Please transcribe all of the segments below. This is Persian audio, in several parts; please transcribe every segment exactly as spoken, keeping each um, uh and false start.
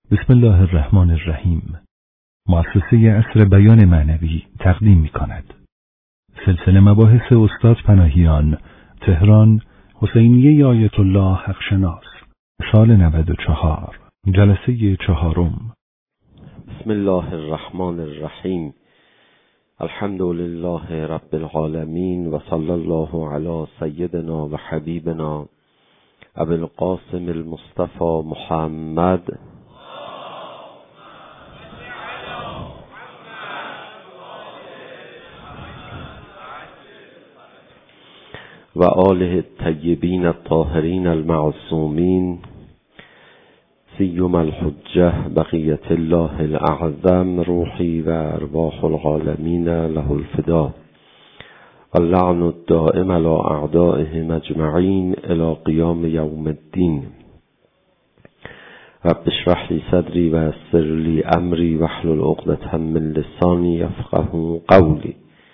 بسم الله الرحمن الرحیم. مؤسسه عصر بیان معنوی تقدیم می کند. سلسله مباحث استاد پناهیان، تهران، حسینیه آیت الله حقشناس، سال نود و چهار، جلسه چهارم. بسم الله الرحمن الرحیم. الحمد لله رب العالمین و صلی الله علی سیدنا و حبیبنا ابی القاسم المصطفى محمد و آله الطیبین الطاهرین المعصومین سیم الحجة بقیت الله الاعظم روحی و ارواح العالمین له الفدا و اللعن الدائم على اعدائهم اجمعین الی قیام یوم الدین. رب اشرح لی صدری و یسر لی امری واحلل عقدة من لسانی یفقهوا قولی.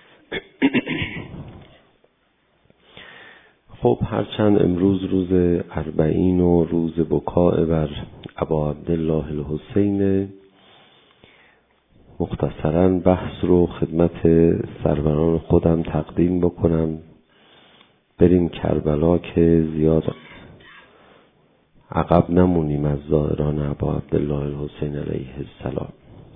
خب هرچند امروز روز اربعین و روز بکاء بر ابا عبدالله الحسین، مختصراً بحث رو خدمت سروران خودم تقدیم بکنم. بریم کربلا که زیاد عقب نمونیم از زائران ابا عبدالله الحسین علیه السلام.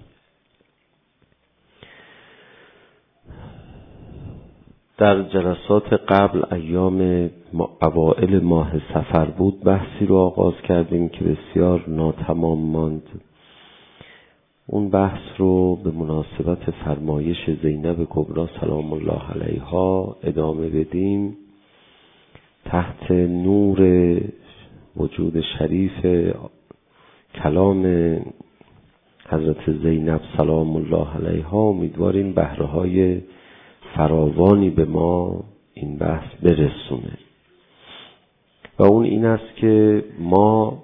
در جلسات قبل ایام اوائل ماه صفر بود بحثی رو آغاز کردیم که بسیار ناتمام ماند. اون بحث رو به مناسبت فرمایش زینب کبری سلام الله علیها ادامه بدیم تحت نور وجود شریف کلام حضرت زینب سلام الله علیها. امیدواریم بهره‌های فراوانی به ما این بحث برسونه و اون این است که ما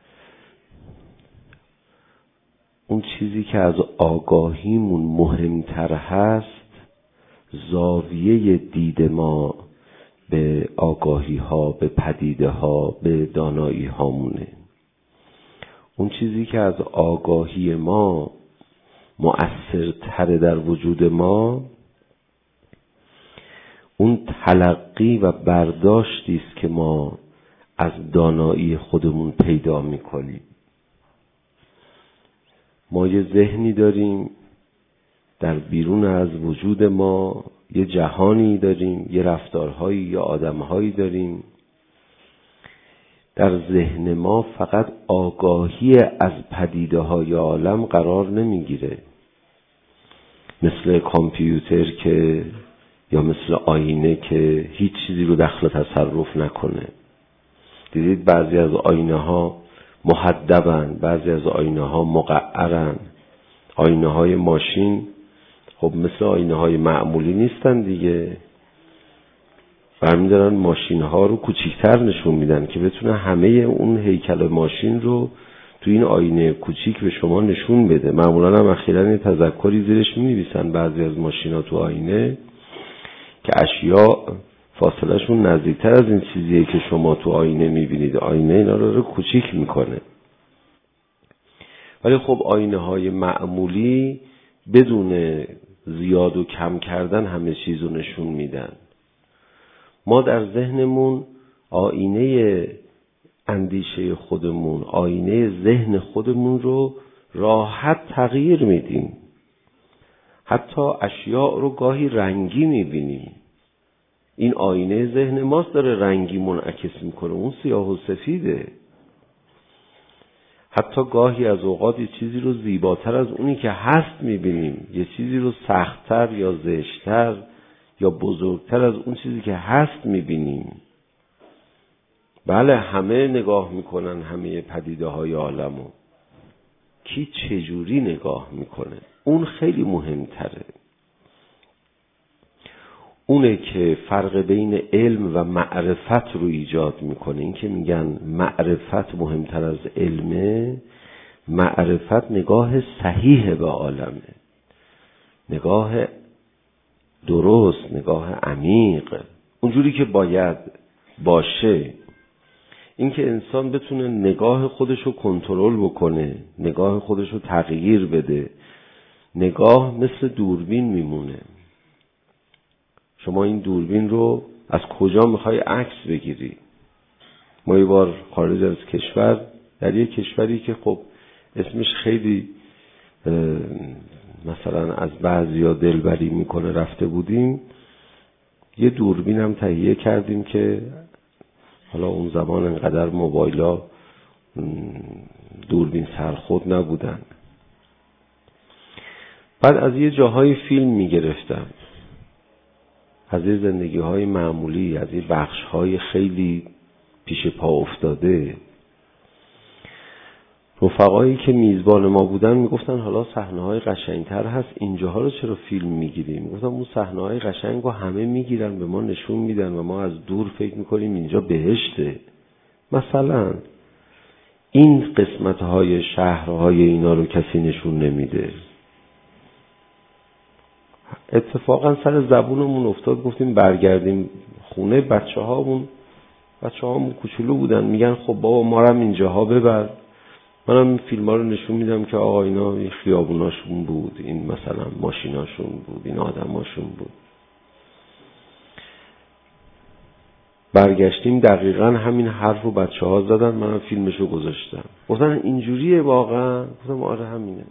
اون چیزی که از آگاهیمون مهمتر هست زاویه دید ما به آگاهی ها، به پدیده ها، به دانایی هامونه. اون چیزی که از آگاهی ما مؤثرتر در وجود ما اون تلقی و برداشتی است که ما از دانایی خودمون پیدا میکنیم. ما یه ذهنی داریم، در بیرون از وجود ما یه جهانی داریم، یه رفتارهایی یا آدمهایی داریم. در ذهن ما فقط آگاهی از پدیده های عالم قرار نمیگیره، مثل کامپیوتر که یا مثل آینه که هیچ چیزی رو دخل تصرف نکنه. دیدید بعضی از آینه ها محدبن، بعضی از آینه ها مقعرن. آینه های ماشین خب مثل آینه های معمولی نیستن دیگه، برمیدارن ماشین ها رو کوچیکتر نشون میدن که بتونه همه اون هیکل ماشین رو تو این آینه کوچیک به شما نشون بده. معمولا هم اخیراً یه تذکری زیرش می‌نویسن بعضی از ماشین ها تو آینه که اشیاء فاصله شون نزدیکتر از این چیزیه که شما تو آینه میبینید. آینه اینا رو, رو کوچیک میکنه. ولی خب آینه های معمولی بدون زیاد و کم کردن همه چیز رو نشون میدن. ما در ذهنمون آینه اندیشه خودمون، آینه ذهن خودمون رو راحت تغییر میدیم. حتی اشیاء رو گاهی رنگی میبینیم. این آینه ذهن ماست داره رنگی منعکس میکنه، اون سیاه و سفیده. حتی گاهی از اوقات یه چیزی رو زیباتر از اونی که هست میبینیم، یه چیزی رو سخت‌تر یا زشت‌تر یا بزرگتر از اون چیزی که هست میبینیم. بله همه نگاه میکنن همه پدیده های عالمو، کی چجوری نگاه میکنه اون خیلی مهمتره. اونه که فرق بین علم و معرفت رو ایجاد میکنه. این که میگن معرفت مهمتر از علمه، معرفت نگاه صحیح به عالمه، نگاه درست، نگاه عمیق، اونجوری که باید باشه. اینکه انسان بتونه نگاه خودش رو کنترل بکنه، نگاه خودش رو تغییر بده. نگاه مثل دوربین میمونه. شما این دوربین رو از کجا میخوای عکس بگیری؟ ما یه بار خارج از کشور در یه کشوری که خب اسمش خیلی مثلا از بعضیا دلبری میکنه رفته بودیم، یه دوربین هم تهیه کردیم که حالا اون زمان انقدر موبایلا دوربین سرخود نبودن. بعد از یه جاهای فیلم میگرفتم، از یه زندگی های معمولی، از یه بخش های خیلی پیش پا افتاده. رفقایی که میزبان ما بودن میگفتن حالا صحنه های قشنگتر هست، اینجاها رو چرا فیلم میگیریم؟ میگفتم اون صحنه های قشنگ رو همه میگیرن به ما نشون میدن و ما از دور فکر میکنیم اینجا بهشته. مثلا این قسمت های شهرهای اینا رو کسی نشون نمیده. اتفاقا سر زبونمون افتاد، گفتیم برگردیم خونه، بچه هامون بچه هامون کوچولو بودن، میگن خب بابا ما رو اینجاها ببر. منم این فیلم ها رو نشون میدم که آقا اینا این خیابوناشون بود، این مثلا ماشیناشون بود، این آدماشون بود. برگشتیم دقیقا همین حرف رو بچه ها زدن، منم فیلمشو گذاشتم. گفتن اینجوریه واقعا؟ گفتم آره همینه.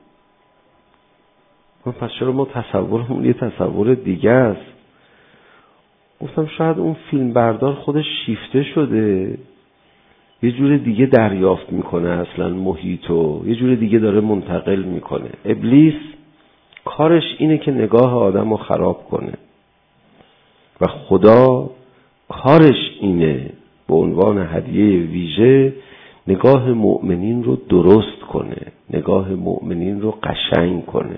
پس چرا ما تصورمون یه تصور دیگه است؟ گفتم شاید اون فیلم بردار خودش شیفته شده، یه جور دیگه دریافت میکنه اصلا محیطو، یه جور دیگه داره منتقل میکنه. ابلیس کارش اینه که نگاه آدم رو خراب کنه و خدا کارش اینه به عنوان هدیه ویژه نگاه مؤمنین رو درست کنه، نگاه مؤمنین رو قشنگ کنه.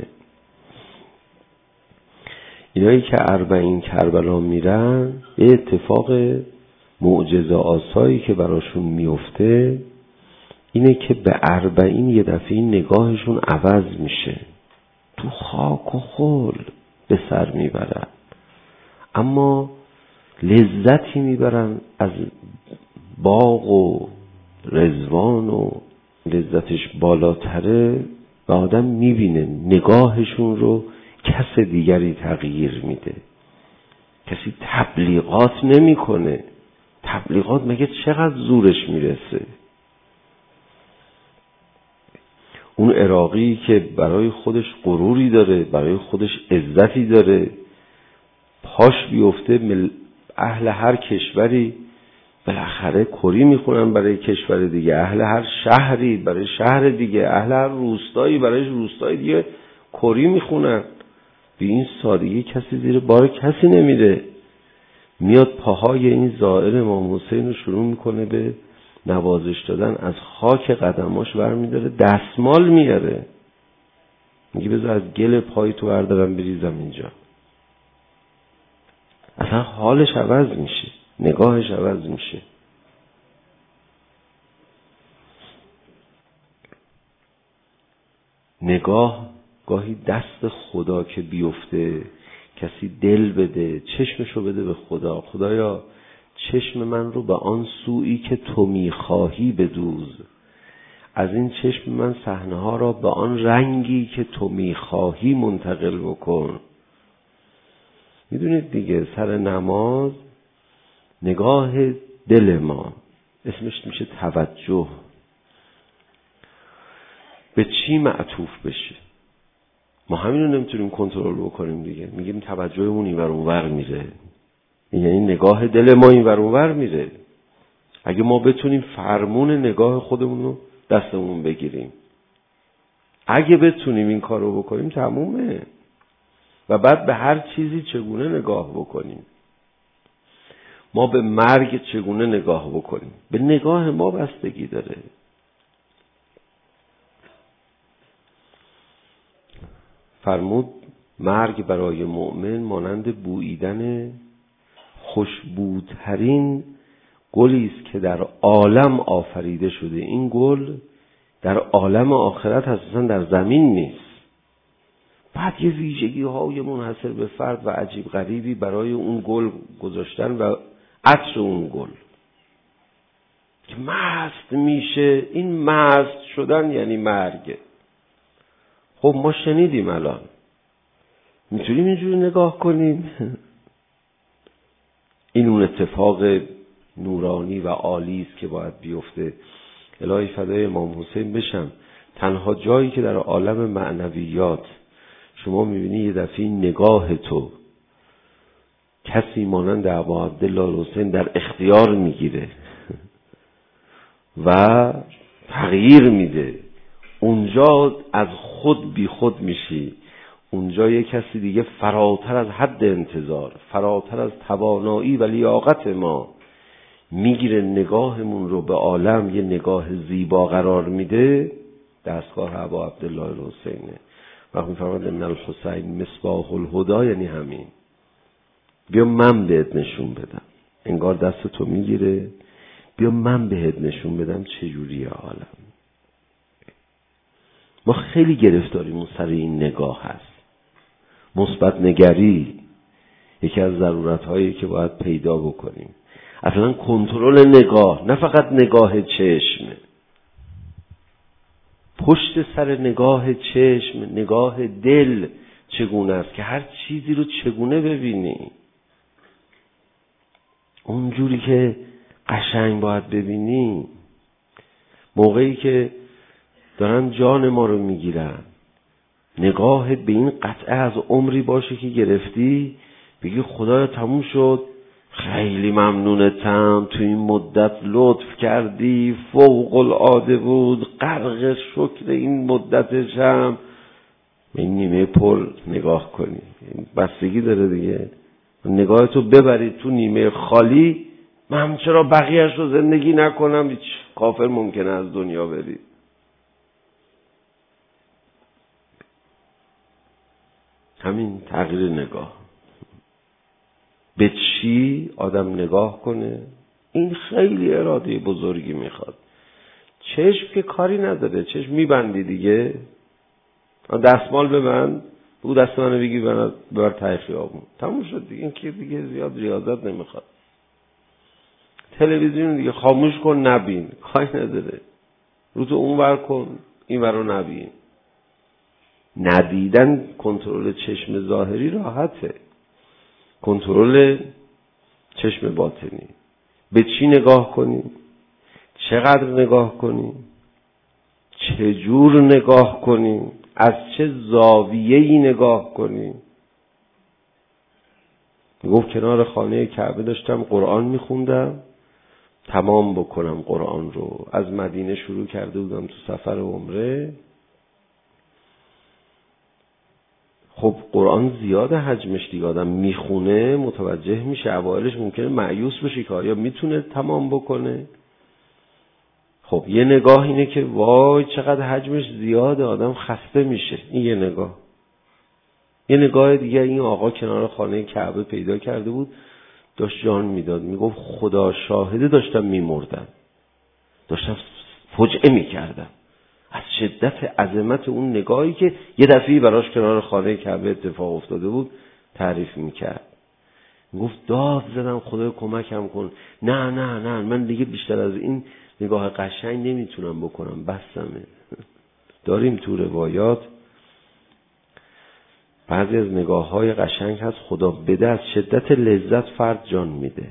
اینایی که اربعین کربلا میرن، یه اتفاق معجزه آسایی که براشون میفته اینه که به اربعین یه دفعه نگاهشون عوض میشه، تو خاک و خل به سر میبرن، اما لذتی میبرن از باغ و رضوان و لذتش بالاتره و آدم میبینه نگاهشون رو کس دیگری تغییر میده. کسی تبلیغات نمیکنه. تبلیغات مگه چقدر زورش میرسه؟ اون عراقی که برای خودش غروری داره، برای خودش عزتی داره، پاش بیفته مل... اهل هر کشوری بالاخره کری میخونن برای کشور دیگه، اهل هر شهری برای شهر دیگه، اهل هر روستایی برای روستای دیگه کری میخونن. به این سادگی کسی زیر بار کسی نمیره. میاد پاهای این زائر امام حسین رو شروع میکنه به نوازش دادن، از خاک قدماش برمیداره، دستمال میاره، میگه بذار از گل پای تو بردارم بریزم اینجا. اصلا حالش عوض میشه، نگاهش عوض میشه. نگاه گاهی دست خدا که بیفته، کسی دل بده، چشمشو بده به خدا، خدایا چشم من رو به آن سویی که تو میخواهی بدوز، از این چشم من صحنه ها را به آن رنگی که تو میخواهی منتقل بکن. میدونید دیگه سر نماز نگاه دل ما اسمش میشه توجه، به چی معطوف بشه؟ ما همین رو نمیتونیم کنترل بکنیم دیگه، میگیم توجهمون این ور اون ور میره، یعنی نگاه دل ما این ور اون ور میره. اگه ما بتونیم فرمون نگاه خودمون رو دستمون بگیریم، اگه بتونیم این کار رو بکنیم تمومه. و بعد به هر چیزی چگونه نگاه بکنیم. ما به مرگ چگونه نگاه بکنیم، به نگاه ما بستگی داره. فرمود مرگ برای مؤمن مانند بوییدن خوشبوترین گلی است که در عالم آفریده شده. این گل در عالم آخرت اساسا در زمین نیست. بعد یه ویژگی های منحصر به فرد و عجیب غریبی برای اون گل گذاشتن و عطر اون گل که مست میشه. این مست شدن یعنی مرگ. خب ما شنیدیم الان، میتونیم اینجوری نگاه کنیم؟ این اون اتفاق نورانی و عالی است که باید بیفته. الهی فدای امام حسین بشم. تنها جایی که در عالم معنویات شما میبینی یه دفعه نگاه تو کسی مانند ابا عبدالله حسین در اختیار میگیره و تغییر میده، اونجا از خود بی خود میشی. اونجا یه کسی دیگه فراتر از حد انتظار، فراتر از توانایی و لیاقت ما میگیره، نگاهمون رو به عالم یه نگاه زیبا قرار میده. دستگاه ابا عبدالله حسینه. وقتی میفرماد ان الحسین مصباح الهدی، یعنی همین. بیا من بهت نشون بدم. انگار دست تو میگیره، بیا من بهت نشون بدم چجوریه عالم. ما خیلی گرفتاریم اون سر این نگاه هست. مثبت نگری یکی از ضرورت هایی که باید پیدا بکنیم. اصلا کنترل نگاه، نه فقط نگاه چشم. پشت سر نگاه چشم نگاه دل چگونه است که هر چیزی رو چگونه ببینی. اونجوری که قشنگ باید ببینی. موقعی که دارن جان ما رو میگیرن، نگاهت به این قطعه از عمری باشه که گرفتی، بگی خدایا تموم شد، خیلی ممنونتم، تو این مدت لطف کردی، فوق العاده بود، غرق شکر این مدتشم. این نیمه پر نگاه کنی، بستگی داره دیگه. نگاهتو ببرید تو نیمه خالی، من چرا بقیه‌اش رو زندگی نکنم؟ هیچ کافر ممکنه از دنیا بری. همین تغییر نگاه. به چی آدم نگاه کنه؟ این خیلی اراده بزرگی میخواد. چشم که کاری نداره، چشم میبندی دیگه. دستمال ببند، بگو دست منو بگی ببر ته خیابون، تموم شد دیگه. این که دیگه زیاد ریاضت نمیخواد. تلویزیون دیگه خاموش کن، نبین، کاری نداره. رو تو اون ور کن، این ور رو نبین. ندیدن کنترل چشم ظاهری راحته. کنترل چشم باطنی. به چی نگاه کنیم؟ چقدر نگاه کنیم؟ چجور نگاه کنیم؟ از چه زاویه‌ای نگاه کنیم؟ گفت کنار خانه کعبه داشتم قرآن میخوندم، تمام بکنم قرآن رو. از مدینه شروع کرده بودم تو سفر عمره. خب قرآن زیاده حجمش دیگه، آدم میخونه متوجه میشه. اوایلش ممکنه مایوس بشه که آیا میتونه تمام بکنه. خب یه نگاه اینه که وای چقدر حجمش زیاده، آدم خسته میشه. این یه نگاه. یه نگاه دیگه، این آقا کنار خانه کعبه پیدا کرده بود، داشت جان میداد، میگفت خدا شاهده داشتم میمردم، داشتم فجعه میکردم از شدت عظمت اون نگاهی که یه دفعی براش کنار خانه کعبه اتفاق افتاده بود تعریف میکرد. گفت داد زدم خدای کمکم کن. نه نه نه من دیگه بیشتر از این نگاه قشنگ نمیتونم بکنم، بسمه. داریم تو روایات بعضی از نگاه های قشنگ هست خدا بده از شدت لذت فرد جان میده.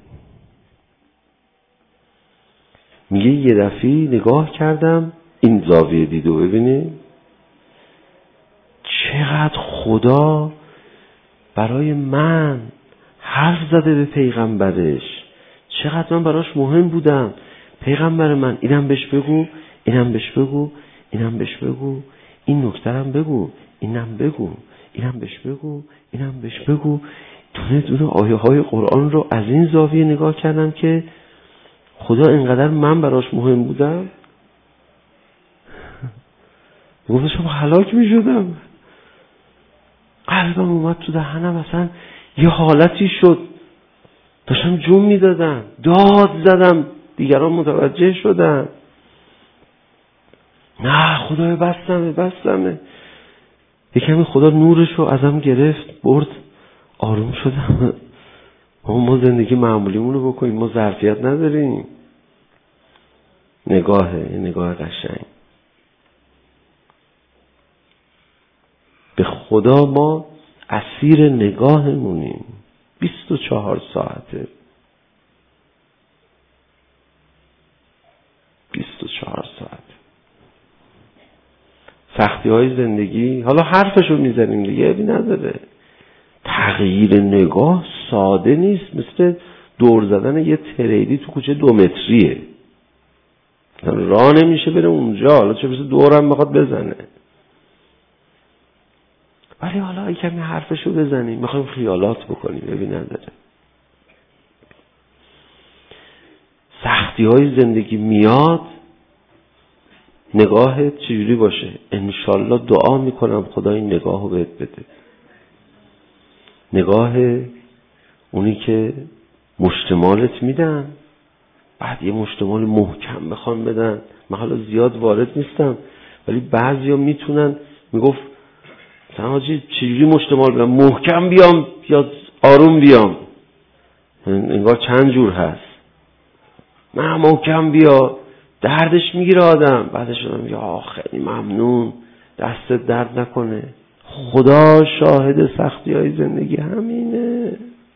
میگه یه دفعی نگاه کردم، این زاویه دیدو ببینی چقدر خدا برای من حرف زده به پیغمبرش، چقدر من براش مهم بودم. پیغمبر من اینم بهش بگو، اینم بهش بگو، اینم بهش بگو، این نکترم بگو، اینم بگو، اینم بهش بگو، اینم بهش بگو. دونه دونه آیه های قرآن رو از این زاویه نگاه کردم که خدا اینقدر من براش مهم بودم. گفتم هلاک می شدم، قلبم اومد تو دهنم، اصلا یه حالتی شد، داشتم جون می دادم، داد زدم، دیگران متوجه شدن. نه خدای بستمه بستمه. یکمی خدا نورش رو ازم گرفت برد، آروم شدم. ما ما زندگی معمولیمون رو بکنیم، ما ظرفیت نداریم. نگاه نگاه قشنگ. به خدا ما اسیر نگاهمونیم بیست و چهار ساعته. بیست و چهار ساعت. سختی های زندگی حالا حرفشو میزنیم دیگه، ابی نداره. تغییر نگاه ساده نیست، مثل دور زدن یه تریلی تو کوچه دو متریه، راه نمیشه بره اونجا، حالا چه بسه دورم بخواد بزنه. ولی حالا ای کمی حرفشو بزنیم، میخوایم خیالات بکنیم، ابی نداره. سختی های زندگی میاد، نگاهت چجوری باشه؟ انشالله دعا میکنم خدا این نگاهو بهت بده. نگاه اونی که مشتمالت میدن، بعد یه مشتمال محکم بخوان بدن. من حالا زیاد وارد نیستم، ولی بعضیا میتونن، میگفت مثلا حاجی چجوری مشتمال بدم؟ محکم بیام یا آروم بیام؟ انگار چند جور هست. نه محکم بیا، دردش میگیره آدم. بعدش آدم میگه آه خیلی ممنون، دستت درد نکنه. خدا شاهد سختی های زندگی همینه.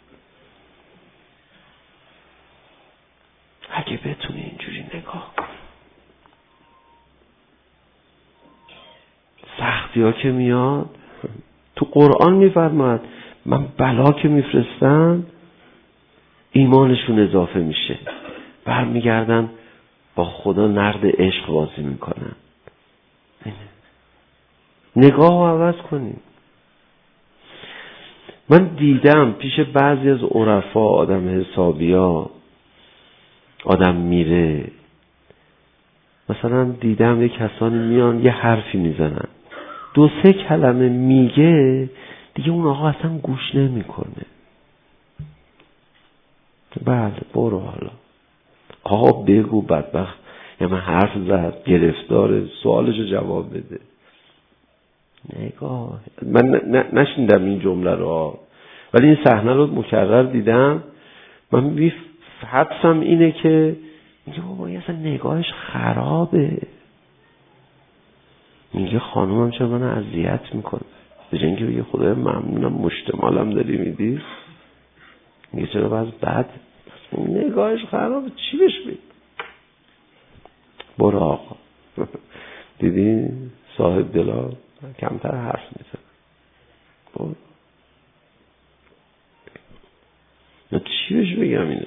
اگه بتونی اینجوری نگاه کن، سختی ها که میاد، تو قرآن میفرماد من بلا که میفرستم ایمانشون اضافه میشه، برمیگردن با خدا نرد عشق بازی میکنن. نگاه رو عوض کنیم. من دیدم پیش بعضی از عرفا، آدم حسابیا، آدم میره، مثلا دیدم یه کسانی میان یه حرفی میزنن، دو سه کلمه میگه دیگه اون آقا اصلا گوش نمیکنه. بله برو حالا آقا بگو، بدبخت یا من حرف زد، گرفتاره، سوالشو جواب بده. نگاه من نشنیدم این جمله رو، ولی این صحنه رو مکرر دیدم. من می حدسم اینه که میگه بابا این اصلا نگاهش خرابه. میگه خانومم چرا من اذیت میکنه؟ به جای اینکه بگه خدای ممنونم مشتمالم داری میدی، میگه چرا باز بد؟ نگاهش خرابه، چی بهش بگم؟ برو آقا. دیدی صاحب دلا کمتر حرف میزنه. برو. یا چی بهش بگم اینو؟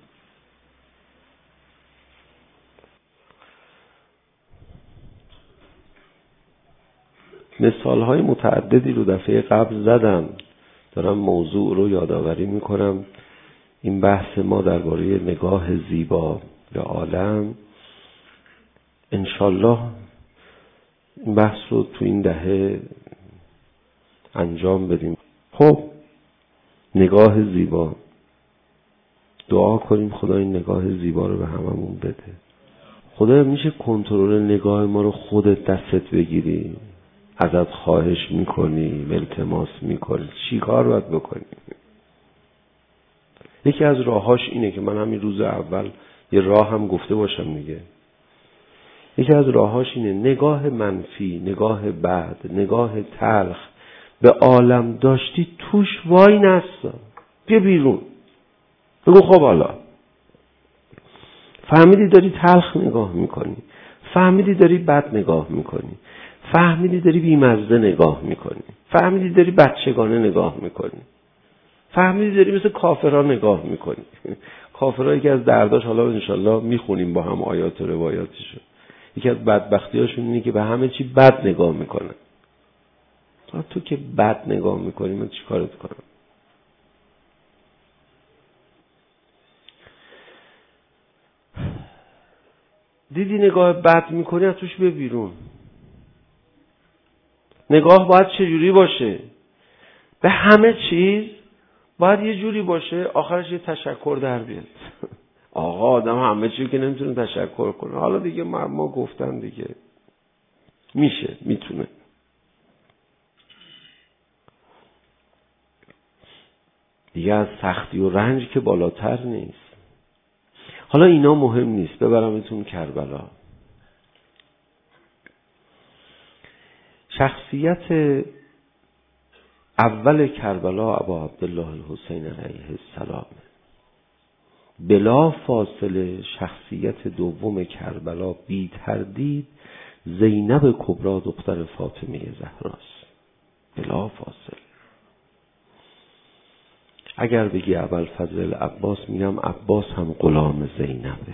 مثال های متعددی رو دفعه قبل زدم، دارم موضوع رو یادآوری میکنم. این بحث ما درباره نگاه زیبا به عالم، انشالله این بحث رو تو این دهه انجام بدیم. خب نگاه زیبا، دعا کنیم خدا این نگاه زیبا رو به هممون بده. خدا میشه کنترل نگاه ما رو خودت دستت بگیری؟ ازت خواهش میکنی، التماس میکنی، چی کار باید بکنی؟ یکی از راهاش اینه که من همین روز اول یه راه هم گفته باشم دیگه. یکی از راهاش اینه نگاه منفی، نگاه بد، نگاه تلخ به عالم داشتی توش وای نستا، بیا بیرون. بگو خب حالا فهمیدی داری تلخ نگاه میکنی، فهمیدی داری بد نگاه میکنی، فهمیدی داری بیمزه نگاه میکنی، فهمیدی داری بچگانه نگاه میکنی، فهمیدی داری مثل کافرها نگاه میکنی. کافرهایی که از درداش حالا انشالله میخونیم با هم آیات و روایاتشو. یکی از بدبختیاشون اینه که به همه چی بد نگاه میکنن. تو که بد نگاه میکنی من چی کارت کنم؟ دیدی نگاه بد میکنی از توش بیا بیرون. نگاه باید چجوری باشه؟ به همه چیز باید یه جوری باشه آخرش یه تشکر در بیاد. آقا آدم همه چیز که نمیتونه تشکر کنه. حالا دیگه ما گفتن دیگه میشه، میتونه. دیگه از سختی و رنج که بالاتر نیست. حالا اینا مهم نیست، ببرمتون کربلا. شخصیت اول کربلا ابا عبدالله الحسین علیه السلام. بلا فاصله شخصیت دوم کربلا بی تردید زینب کبری دختر فاطمه زهراست. بلا فاصله. اگر بگی ابوالفضل عباس، میگم عباس هم غلام زینبه.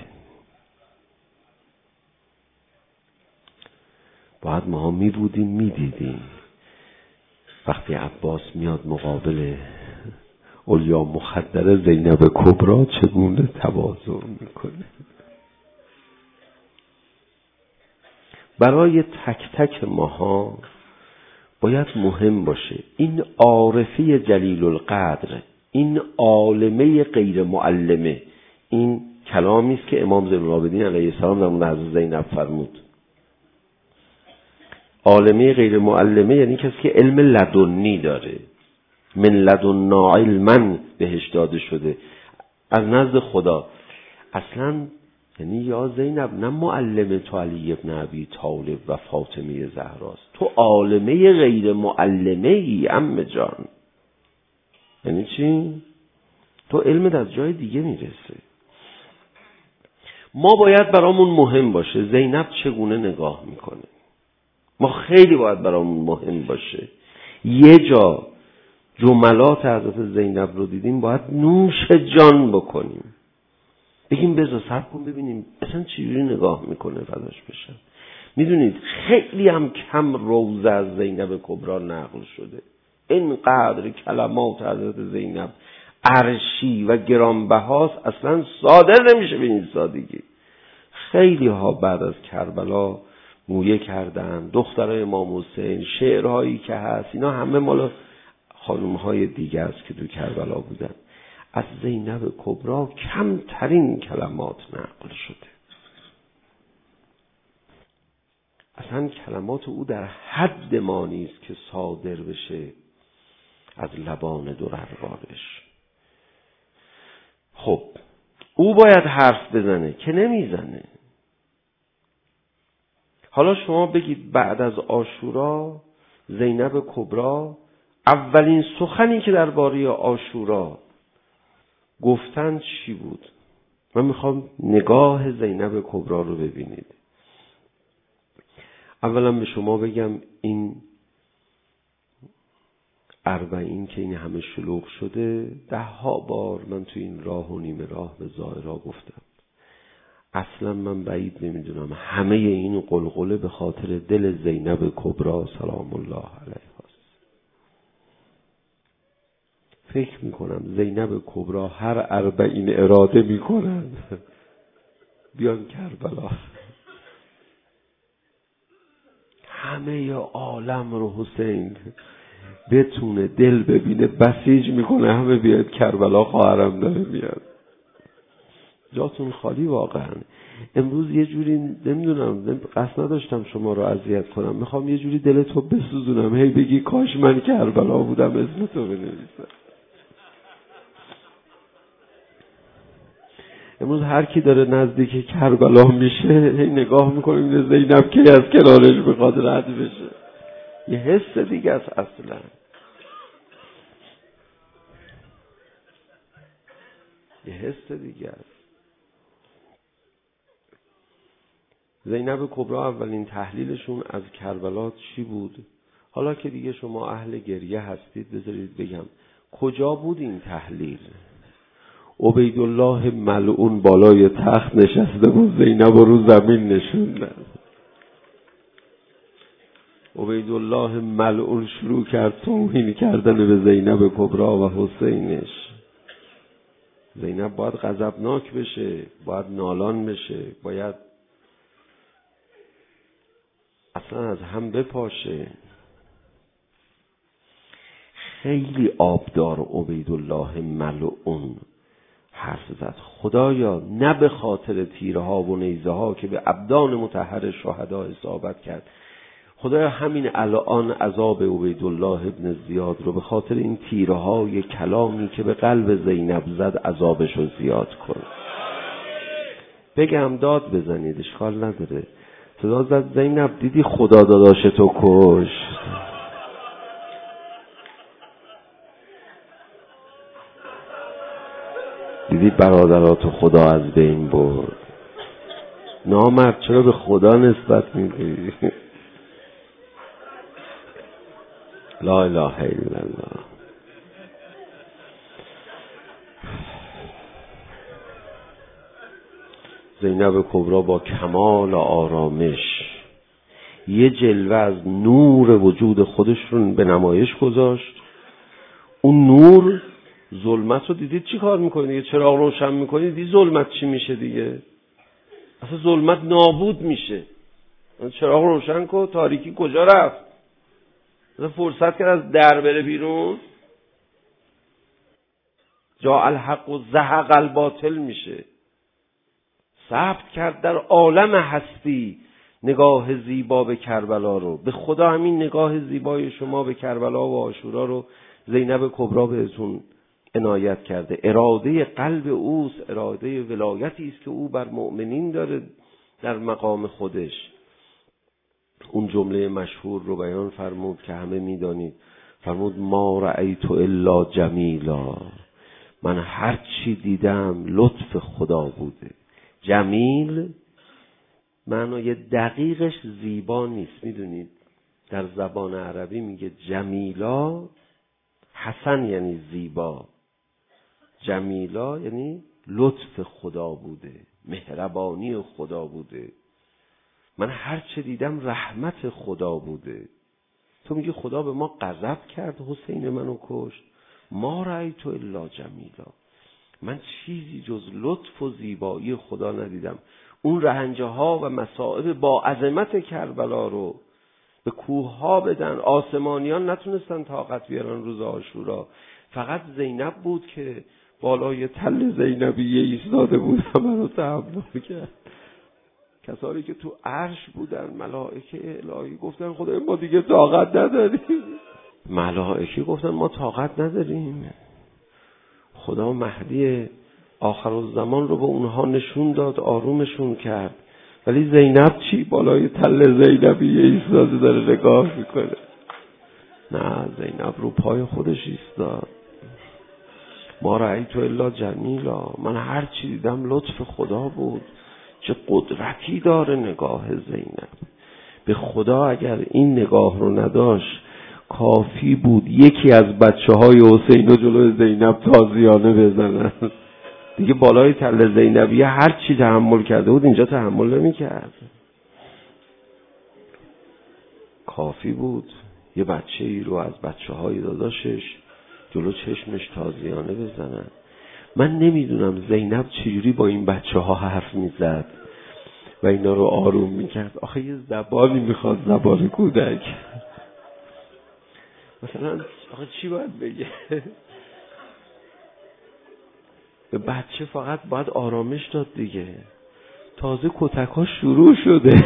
باید ما می بودیم می دیدیم وقتی عباس میاد مقابل اولیا مخدره زینب کبری چگونه تواضع میکنه. برای تک تک ماها باید مهم باشه این عارفه جلیل القدر، این عالمه غیر معلمه. این کلامی است که امام زین العابدین علیه السلام در مورد حضرت زینب فرمود. عالمه غیر معلمه یعنی کسی که علم لدنی داره، من لدنا علما بهش داده شده از نزد خدا. اصلا یعنی یا زینب نه معلم تو علی ابن ابی طالب و فاطمه زهراست، تو عالمه غیر معلمه ای عمه جان. یعنی چی؟ تو علمت از جای دیگه میرسه. ما باید برامون مهم باشه زینب چگونه نگاه میکنه. ما خیلی باید برامون مهم باشه. یه جا جملات حضرت زینب رو دیدیم باید نوش جان بکنیم، بگیم بذار صبر کن ببینیم اصلا چجوری نگاه میکنه فداش بشن. میدونید خیلی هم کم روزه از زینب کبری نقل شده. اینقدر کلمات حضرت زینب عرشی و گرانبهاست اصلا صادر نمیشه به این سادگی. خیلی ها بعد از کربلا مویه کردن، دخترای امام حسین، شعرهایی که هست اینا همه مال خانمهای دیگه است که تو کربلا بودن. از زینب کبری کمترین کلمات نقل شده. اصلا کلمات او در حد ما نیست که صادر بشه از لبان درروارش. خب او باید حرف بزنه که نمیزنه. حالا شما بگید بعد از عاشورا زینب کبری اولین سخنی که درباره عاشورا گفتن چی بود؟ من میخوام نگاه زینب کبری رو ببینید. اولا به شما بگم این اربعین که این همه شلوغ شده، ده ها بار من تو این راه و نیمه راه به زائرها گفتم اصلا من بعید نمیدونم همه این قلقله به خاطر دل زینب کبری سلام الله علیها است. فکر میکنم زینب کبری هر اربعین اراده میکنن بیان کربلا همه عالم رو حسین بتونه دل ببینه بسیج میکنه همه بیاد کربلا، خواهرم داره میاد. جاتون خالی واقعا. امروز یه جوری نمیدونم، قصد نداشتم شما رو اذیت کنم، میخوام یه جوری دلتو بسوزونم هی بگی کاش من کربلا بودم اسم تو بنویسم. امروز هر کی داره نزدیک کربلا میشه هی نگاه میکنه میبینه زینب کی از کنارش بخواد رد بشه. یه حس دیگه است اصلا. یه حس دیگه است. زینب کبری اولین تحلیلشون از کربلا چی بود؟ حالا که دیگه شما اهل گریه هستید بذارید بگم کجا بود این تحلیل؟ عبیدالله ملعون بالای تخت نشسته بود زینب رو زمین نشوندن. عبیدالله ملعون شروع کرد توهین کردن به زینب کبری و حسینش. زینب باید غضبناک بشه، باید نالان بشه، باید اصلا از هم بپاشه. خیلی آبدار عبیدالله ملعون حرف زد. خدایا نه به خاطر تیره ها و نیزه ها که به ابدان مطهر شهدا اصابت کرد، خدایا همین الان عذاب عبیدالله ابن زیاد رو به خاطر این تیره های کلامی که به قلب زینب زد عذابش رو زیاد کن. بگم داد بزنید، اشکال نداره. صدا زد زینب دیدی خدا داداش تو کشت. دیدی برادراتو خدا از بین برد. نامرد چرا به خدا نسبت میدی؟ لا اله الا الله. زینب کبرا با کمال آرامش یه جلوه از نور وجود خودش رو به نمایش گذاشت. اون نور ظلمت رو دیدید چی کار میکنه دیگه؟ چراغ روشن میکنه دیدید ظلمت چی میشه دیگه؟ اصلا ظلمت نابود میشه. چراغ روشن کن، تاریکی کجا رفت؟ اصلا فرصت کرد از در بره بیرون. جا الحق و زهق الباطل میشه. ثبت کرد در عالم هستی نگاه زیبا به کربلا رو. به خدا همین نگاه زیبای شما به کربلا و عاشورا رو زینب کبرا بهتون عنایت کرده. اراده قلب اوست، اراده ولایتی است که او بر مؤمنین داره در مقام خودش. اون جمله مشهور رو بیان فرمود که همه میدانید. فرمود ما رأیت الا جمیلا، من هر چی دیدم لطف خدا بوده. جمیل معنای دقیقش زیبا نیست. میدونید در زبان عربی میگه جمیلا حسن یعنی زیبا، جمیلا یعنی لطف خدا بوده، مهربانی خدا بوده. من هر چه دیدم رحمت خدا بوده. تو میگی خدا به ما غضب کرد حسین منو کشت؟ ما رأیت الا جمیلا، من چیزی جز لطف و زیبایی خدا ندیدم. اون رنجه ها و مصائب با عظمت کربلا رو به کوه ها بدن، آسمانیان نتونستن طاقت بیارن روز عاشورا. فقط زینب بود که بالای تل زینبیه ایستاده بود همه رو تحمل کرد. کسانی که تو عرش بودن، ملائکه الهی گفتن خدای ما دیگه طاقت نداریم. ملائکه گفتن ما طاقت نداریم. خدا مهدی آخر الزمان رو به اونها نشون داد، آرومشون کرد. ولی زینب چی؟ بالای تل زینبیه ایستاده داره نگاه میکنه. نه، زینب رو پای خودش ایستاد. ما رأیت الا جمیلا، من هر چی دیدم لطف خدا بود. چه قدرتی داره نگاه زینب. به خدا اگر این نگاه رو نداشت کافی بود یکی از بچه های حسین رو جلوی زینب تازیانه بزنن. دیگه بالای تل زینبیه هر چی تحمل کرده بود اینجا تحمل نمی کرد. کافی بود یه بچه ای رو از بچه های داداشش جلو چشمش تازیانه بزنن. من نمیدونم زینب چجوری با این بچه ها حرف میزد و اینا رو آروم میکرد. آخه یه زبانی میخواد، زبان کودک. مثلا آخه چی باید بگه؟ به بچه فقط باید آرامش داد دیگه. تازه کتک ها شروع شده.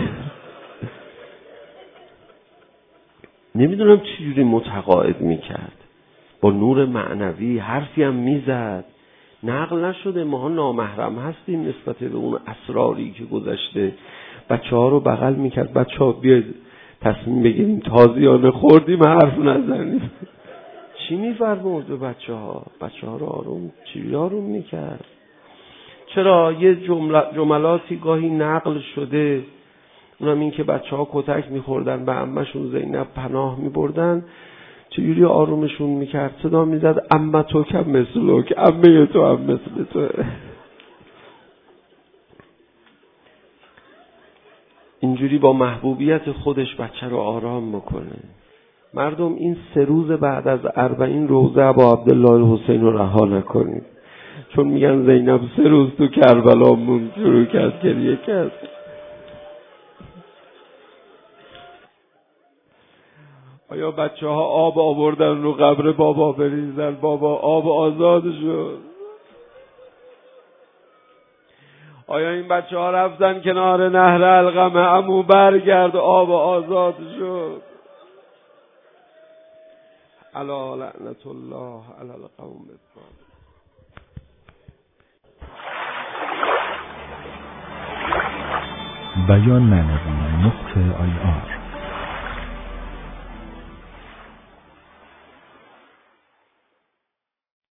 نمیدونم چجوری متقاعد میکرد. با نور معنوی حرفی هم میزد. نقل نشده ما نامحرم هستیم نسبت به اون اسراری که گذشته. بچه ها رو بغل میکرد. بچه ها بیاید تصمیم بگیریم تازیانه خوردیم حرف نزنیم. چی میفرمود به بچه ها؟ بچه ها رو آروم چی آروم میکرد؟ چرا یه جملاتی گاهی نقل شده، اونم این که بچه ها کتک میخوردن به عمه‌شون زینب پناه میبردن، چجوری آرومشون میکرد؟ صدا میزد عمه تو کم مثلو، که عمه تو هم مثل تو. اینجوری با محبوبیت خودش بچه رو آرام بکنه. مردم این سه روز بعد از اربعین روزه با عبدالله الحسین رو رها نکنید، چون میگن زینب سه روز تو کربلا موند، شروع کرد گریه کرد. آیا بچه ها آب آوردن رو قبر بابا بریزن؟ بابا آب آزاد شد. آیا این بچه ها رفتن کنار نهر القمه؟ عمو برگرد آب آزاد شد. الا لعنت الله علی القوم الظالمین. بیان معنوی نقطه آی آر